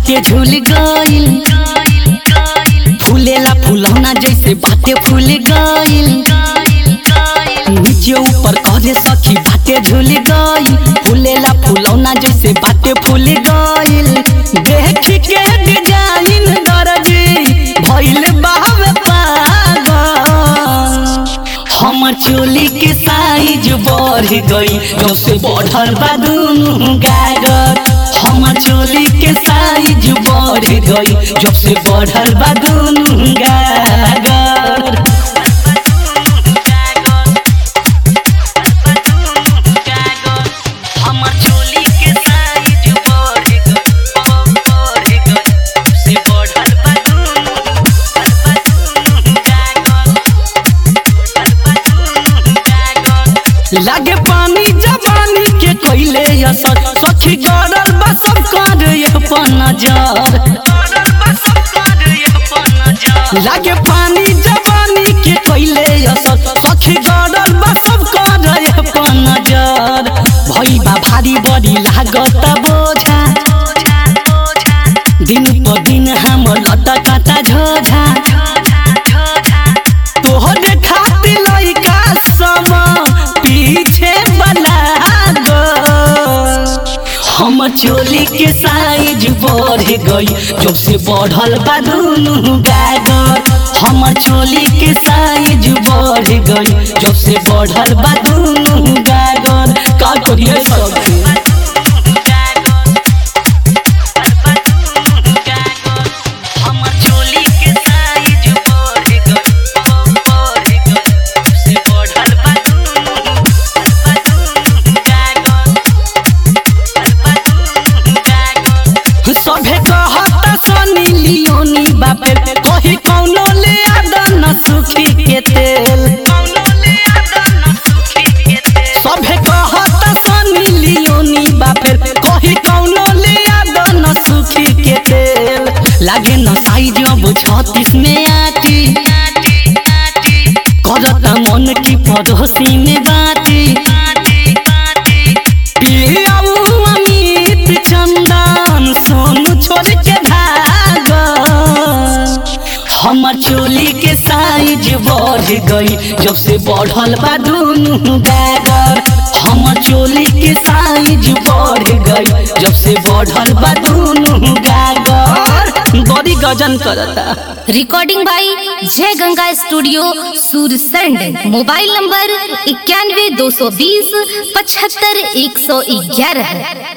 फाटे झूल गइल, फूलेला फूलौना जैसे बाटे फूल गइल, नीचे ऊपर करे सखी बाटे झूल गइल, फूलेला फूलौना जैसे बाटे फूल गइल। देख के डिजाइन दर्जी भइल बावे पागल, हमर चोली के साइज बढ़ गई जब से बढ़ल बा दुनु गागर। हमर चोली के साइज बढ़ गई जब से बढ़ल बा दुनु गागर। हमर चोली के साइज बढ़ गई जब से बढ़ल बा दुनु गागर। लागे पानी जवानी के कोइले असर, सखी गड़ल बा सब कर अपन नजर। लागे पानी जवानी के कोइले असर, सखी गड़ल बा सब कर अपन नजर। भई बा भारी बड़ी लागत बोझा, दिन पर दिन हमर लटकता झोझा। तोहरे खातिर लइका सब पीछे बना गो, हमर चोली के साइज बढ़ गई जब से बढ़ल बा दुनु गागर। हमर चोली के साइज बढ़ गई जब से बढ़ल बा दुनु गागर। का करिए सखी हमर चोली के साइज बढ़ गई जब से बढ़ल बा दुनु गागर। सभे कहता सनी लियोनी बापे, कही कौनो ले आदन सुखी के तेल। सभे कहता सनी लियोनी बापे, कही कौनो ले आदन सुखी के तेल। लागे न साइज अब 36 में आटी, करता मन की पड़ोसी में बाटी। अमित चंदन सोनू छोड़ के भाग, हमर चोली के साइज बढ़ गई जब से बढ़ल बा दुनु गागर। हमर चोली के साइज बढ़ गई जब से बढ़ल बा दुनु गागर। बड़ी गजन करता। Recording by Jai Ganga studio Sursand. Mobile number 91 220 75 111।